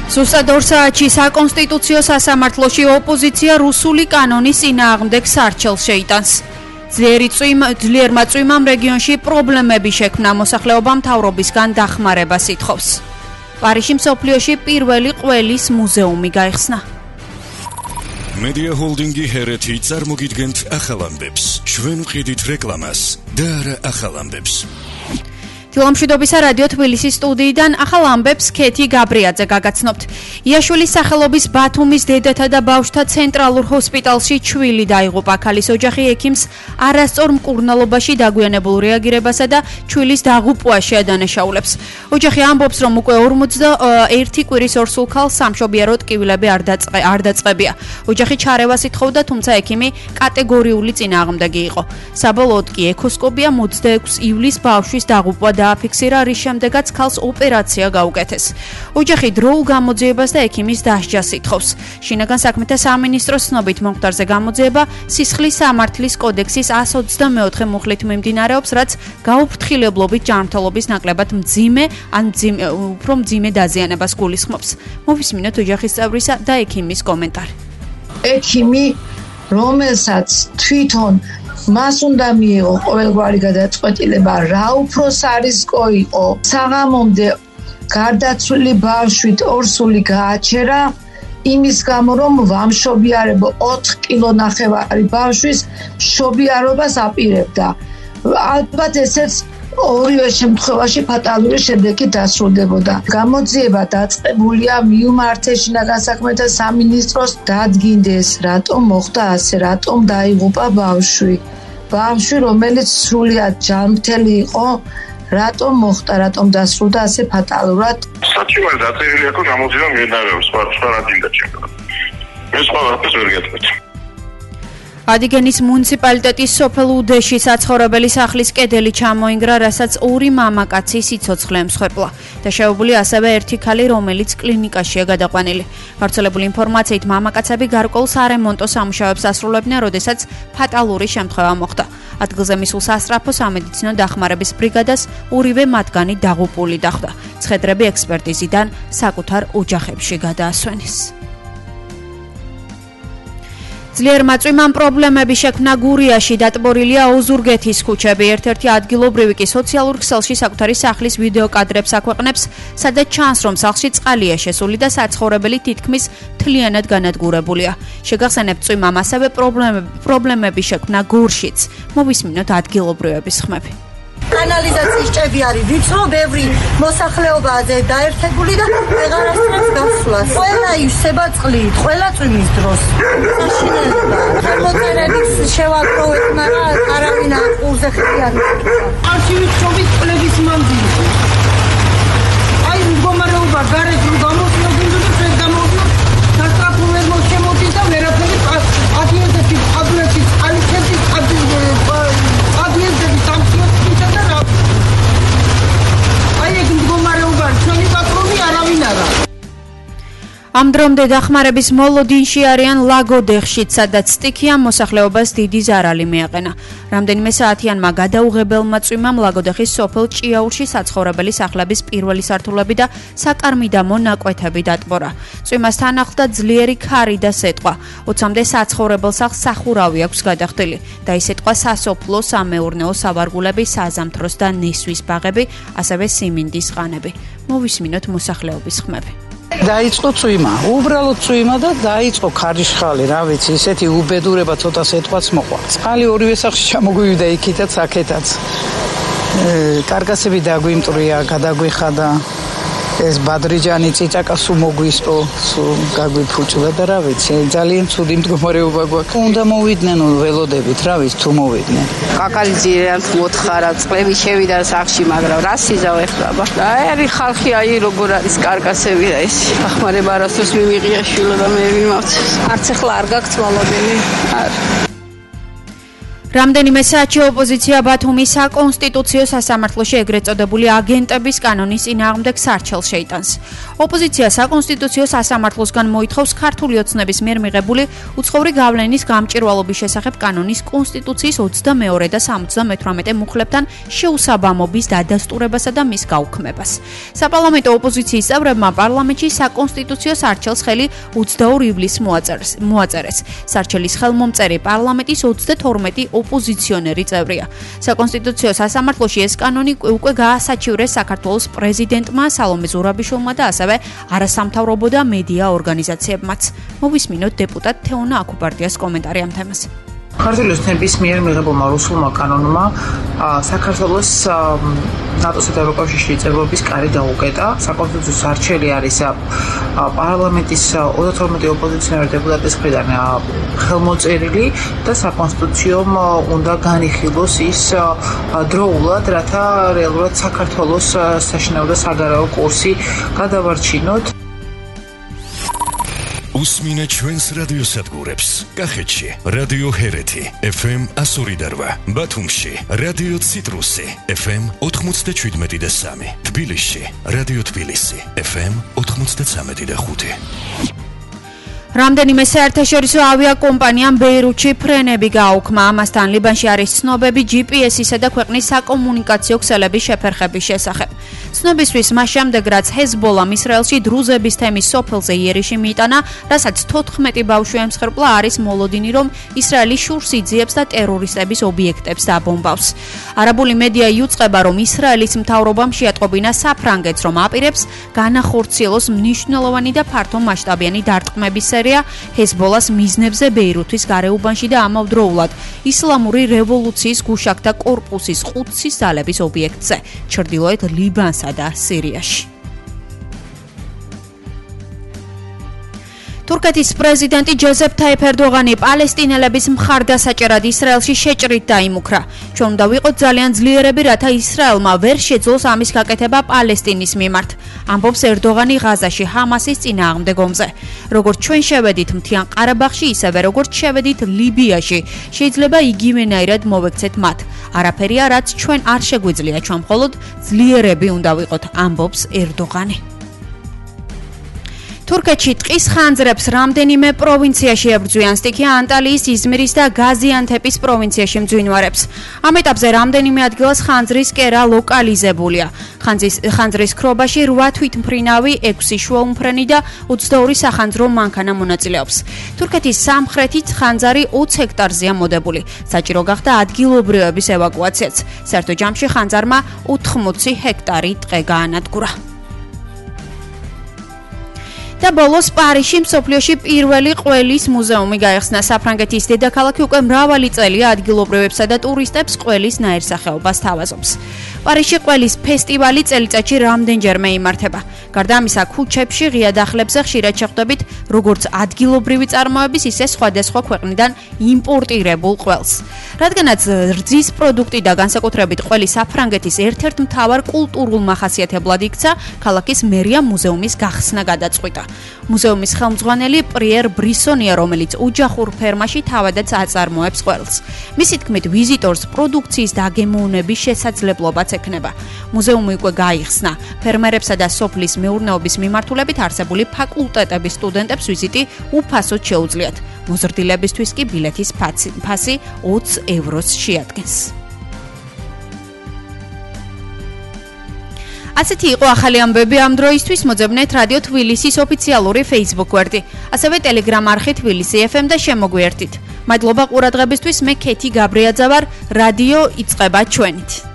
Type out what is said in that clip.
ზუსტად 2 საათში საკონსტიტუციო სასამართლოში ოპოზიცია რუსული კანონის წინააღმდეგ სარჩელს შეიტანს. ძლიერმა წვიმამ რეგიონში პრობლემები შექმნა, მოსახლეობა მთავრობისგან დახმარებას ითხოვს. პარიზში მსოფლიოში პირველი ყველის მუზეუმი გაიხსნა. Media Holding-ი ჰერეთი წარმოგიდგენთ ახალ ამბებს. ჩვენ ვყიდით რეკლამას და არა ახალ ამბებს. თილამშვიდობისა რადიო თბილისის სტუდიიდან ახალ ამბებს ქეთი გაბრიაძე გაგაცნობთ. იაშვილის სახელობის ბათუმის დედათა და ბავშვთა ცენტრალურ ჰოსპიტალში ჩვილი დაიღუპა. ქალის ოჯახი ექიმს არასწორ მკურნალობაში დაგვიანებულ რეაგირებასა და ჩვილის დაღუპვაში ადანაშაულებს. ოჯახი ამბობს, რომ უკვე 41 კვირის ორსულ ქალს სამშობიარო ტკივილები არ დაწყებია. ოჯახი ჩარევას ითხოვდა, თუმცა ექიმი კატეგორიული წინააღმდეგი იყო. საბოლოოდ კი ექოსკოპია 26 ივლისს ბავშვის დაღუპვა დააფიქსირა, რის შემდეგაც ქალს ოპერაცია გაუკეთეს. ოჯახი დროულ გამოძიებას და ექიმის დასჯას ითხოვს. შინაგან საქმეთა სამინისტროს ცნობით მომხდარზე გამოძიება სისხლის სამართლის კოდექსის 124 მუხლით მიმდინარეობს, რაც გაუფრთხილებლობით ჯანმრთელობის ნაკლებად უფრო მძიმე დაზიანებას გულისხმობს. მოვისმინოთ ოჯახის წევრისა და ექიმის კომენტარი. ექიმი, რომელსაც თვითონ მას უნდა მიიღო ყოველგვარი გადაწყვეტილება, რა უფროსარისკო იყო. საღამომდე გარდაცვლილი ბავშვით ორსული გააჩერა, იმის გამო რომ ვამშობიარებო 4 კილო ნახევარი ბავშვის მშობიარობას აპირებდა. ალბათ ესეც ორივე შემთხვევაში ფატალური შედეგი დასრულდებოდა. გამოძიება დაწყებულია, მიუმართეს შინაგან საქმეთა სამინისტროს, დადგინდეს, რატომ მოხდა ასე, რატომ დაიღუპა ბავშვი. ბავშვი, რომელიც სრულიად ჯანმრთელი იყო, რატომ მოხდა, რატომ დასრულდა ასე ფატალურად. საჩივარი დაწერილი აქვს გამოძიება მიედინარეობს სხვა რადინდა ჩემთან. მე სხვა ვარაფერს ვერ გეტყვით. ადიგენის მუნიციპალიტეტის სოფელ უდეში საცხოვრებელი სახლის კედელი ჩამოინგრა, რასაც 2 მამაკაცი სიცოცხლე ემსხვერპლა. დაშავებული ასევე 1 ქალი, რომელიც კლინიკაშია გადაყვანილი. გავრცელებული ინფორმაციით, მამაკაცები გარკვეულ სარემონტო სამუშაოებს ასრულებდნენ, როდესაც ფატალური შემთხვევა მოხდა. ადგილზე მისულ სასწრაფო სამედიცინო დახმარების ბრიგადას ორივე მათგანი დაღუპული დახვდა. ცხედრები ექსპერტიზიდან საკუთარ ოჯახებში გადაასვენეს. ძლიერმა წვიმამ პრობლემები შექმნა გურიაში, დატბორილია ოზურგეთის ქუჩები. ერთ-ერთი ადგილობრივი კი სოციალურ ქსელში საკუთარი სახლის ვიდეო კადრებს აქვეყნებს, სადაც ჩანს, რომ სახლში წყალია შესული და საცხოვრებელი თითქმის მთლიანად განადგურებულია. შეგახსენებთ, წვიმამ ასევე პრობლემები შექმნა გურშიც. მოვისმინოთ ადგილობრივების ხმები. კანალიზაციის ჭები არის ვიწრო, ბევრი მოსახლეობაზე დაერთებული და ვეღარასდროს გასვლას. ყველა ივსება წყლით, ყველა წვიმის დროს. საშინელება. მოწერების შევაკროვეთ, მაგრამ არავინ აყურზე ხელი არ მოკიდა. არქივის ჩობის წყლების მანძილი. აი მდგომარეობა გარეთ რომ გამოსულობინდა და ეს გამოვიდა სასწრაფო ვერ მოშემოდის და ვერაფერი ადიეზები აბლეცის ალიქების ადიეზები სამციოთ ამ დრომდე დახმარების მოლოდინში არიან ლაგოდეხშიც, სადაც სტიქიამ მოსახლეობას დიდი ზარალი მიაყენა. რამდენიმე საათიანმა გადაუღებელმა წვიმამ ლაგოდეხის სოფელ ჭიაურში საცხოვრებელი სახლების პირველი სართულები და საკარმიდამო ნაკვეთები დატბორა. წვიმასთან ახლდა ძლიერი ქარი და სეტყვა. 20-მდე საცხოვრებელ სახლს სახურავი აქვს გადახდილი და ის სეტყვა სასოფლო, სამეურნეო სავარგულები, საზამთროს და ნესვის ბაღები, ასევე სიმინდის ყანები. მოვისმინოთ მოსახლეობის ხმები. დაიწყო წვიმა, უბრალოდ წვიმა და დაიწყო ქარიშხალი, რა ვიცი, ისეთი უბედურება ცოტა სეტყვაც მოყვა. წყალი ორივე სახლში ჩამოგვივიდა იქითაც, აქეთაც. კარგასები დაგვიმტრია, გადაგვიხადა. ეს ბადრიჯანი წიწაკა სულ მოგვისპო, სულ გაგვიფუჭდა და რა ვიცი, ძალიან ცუდი მდგომარეობა გვაქვს. უნდა მოვიდნენ ველოდებით, რა ვიცი, თუ მოვიდნენ. კაკალიზირიანს მოთხარა, წყლები შევიდა სახლში, მაგრამ რა სიზავ ეხლება. აი ხალხი აი როგორ არის კარგასები და ეს დახმარება არასდროს მიმიღია შვილო და მე ვიმავთ. არც ახლა არ გაქვს მოლოდინი. რამდენიმე საათში ოპოზიცია ბათუმის საკონსტიტუციო სასამართლოში ეგრეთ წოდებული აგენტების კანონის წინააღმდეგ სარჩელს შეიტანს. ოპოზიცია საკონსტიტუციო სასამართლოსგან მოითხოვს ქართული ოცნების მიერ მიღებული უცხოური გავლენის გამჭვირვალობის შესახებ კანონის კონსტიტუციის 22 და 78 მუხლებთან შეუსაბამობის დადასტურებასა და მის გაუქმებას. საპარლამენტო ოპოზიციის წევრებმა პარლამენტში საკონსტიტუციო სარჩელს ხელი 22 ივლისს მოაწერეს. სარჩელის ხელმომწერი პარლამენტის 32 ოპოზიციონერი წევრია. საკონსტიტუციო სასამართლოში ეს კანონი უკვე გაასაჩივრეს საქართველოს პრეზიდენტმა სალომე ზურაბიშვილმა და ასევე არასამთავრობო და მედია ორგანიზაციებმაც. მოვისმინოთ დეპუტატ თეონა აკუბარდიას კომენტარი ამ თემაზე. ქართული ოცნების მიერ მიღებულმა რუსულმა კანონმა საქართველოს ნატოსა და ევროკავშირში წევრობის კარი დაუკეტა. საკონსტიტუციო სარჩელი არის პარლამენტის 32 ოპოზიციონერი დეპუტატის მხრიდან ხელმოწერილი და საკონსტიტუციომ უნდა განიხილოს ის დროულად, რათა რეალურად საქართველოს საშინაო და საგარეო კურსი გადავარჩინოთ. უსმინე ჩვენს რადიოსადგურებს. კახეთში რადიო ჰერეთი FM 102, ბათუმში რადიო ციტრუსი FM 97.3, თბილისში რადიო თბილისი FM 93.5. რამდენიმე საერთაშორისო ავიაკომპანიამ ბეირუთში ფრენები გააუქმა. ამასთან ლიბანში არის ცნობები GPS-ისა და ქვეყნის საკომუნიკაციო ქსელების შეფერხების შესახებ. ცნობისთვის მას შემდეგ, რაც ჰეზბოლამ ისრაელში დრუზების თემის სოფელზე იერიში მიიტანა, რასაც 14 ბავშვი ემსხვერპლა, არის მოლოდინი, რომ ისრაელი შურს იძიებს და ტერორისტების ობიექტებს დაბომბავს. არაბული მედია იუწყება, რომ ისრაელის მთავრობამ შეატყობინა საფრანგეთს, რომ აპირებს განახორციელოს მნიშვნელოვანი და ფართო მასშტაბიანი დარტყმების სერია ჰეზბოლას მიზნებზე ბეირუთის გარეუბანში და ამავდროულად ისლამური რევოლუციის გუშაგთა კორპუსის ყუდსის ძალების ობიექტზე, ჩრდილოეთ ლიბანსა და სირიაში. თურქეთის პრეზიდენტი ჯოზეფ თაიფ ერდოღანი პალესტინელების მხარდასაჭერად ისრაელში შეჭრით დაიმუქრა. ჩვენ უნდა ვიყოთ ძალიან ძლიერები, რათა ისრაელმა ვერ შეძლოს ამის გაკეთება პალესტინის მიმართ. ამბობს ერდოღანი ღაზაში ჰამასის წინააღმდეგ ომზე. როგორც ჩვენ შევედით მთიან ყარაბაღში, ისევე როგორც შევედით ლიბიაში, შეიძლება იგივენაირად მოვექცეთ მათ. არაფერია, რაც ჩვენ არ შეგვიძლია, ჩვენ მხოლოდ ძლიერები უნდა ვიყოთ, ამბობს ერდოღანი. თურქეთში ტყის ხანძრებს რამდენიმე პროვინციაში ებრძვიან. სტიქია ანტალიის, იზმირის და გაზიანთეპის პროვინციაში მძვინვარებს. ამ ეტაპზე რამდენიმე ადგილას ხანძრის კერა ლოკალიზებულია. ხანძრის ქრობაში 8 თვითმფრინავი, 6 შუაუმფრენი და 22 სახანძრო მანქანა მონაწილეობს. თურქეთის სამხრეთით ხანძარი 20 ჰექტარზეა მოდებული. საჭირო გახდა ადგილობრივების ევაკუაციაც. საერთო ჯამში ხანძარმა 80 ჰექტარი ტყე გაანადგურა. და ბოლოს პარიზში მსოფლიოში პირველი ყველის მუზეუმი გაიხსნა. საფრანგეთის დედაქალაქი უკვე მრავალი წელია ადგილობრივებსა და ტურისტებს ყველის ნაირსახეობას თავაზობს. პარიზში ყველის ფესტივალი წელიწადში რამდენჯერმე იმართება. გარდა ამისა, ქუჩებში, ღია დახლებზე ხშირად შეხვდებით როგორც ადგილობრივი წარმოების, ისე სხვადასხვა ქვეყნიდან იმპორტირებულ ყველს. რადგანაც რძის პროდუქტი და განსაკუთრებით ყველი საფრანგეთის ერთ-ერთ მთავარ კულტურულ მახასიათებლად იქცა, ქალაქის მერია მუზეუმის გახსნა გადაწყვიტა. მუზეუმის ხელმძღვანელი პრიერ ბრისონია, რომელიც ოჯახურ ფერმაში თავადაც აწარმოებს ყველს. მისი თქმით, ვიზიტორს პროდუქციის დაგემოვნების შესაძლებლობაც ექნება. მუზეუმი უკვე გაიხსნა. ფერმერებსა და სოფლის მეურნეობის მიმართულებით არსებული ფაკულტეტების სტუდენტებს ვიზიტი უფასოდ შეუძლიათ. მოზრდილებისთვის კი ბილეთის ფასი 20 ევროს შეადგენს. ასეთი იყო ახალი ამბები ამ დროისთვის. მოძებნეთ რადიო თბილისის ოფიციალური Facebook გვერდი, ასევე Telegram არხი თბილისი FM და შემოგვიერთით. მადლობა ყურადღებისთვის. მე ქეთი გაბრიაძე ვარ. რადიო იწყება ჩვენით.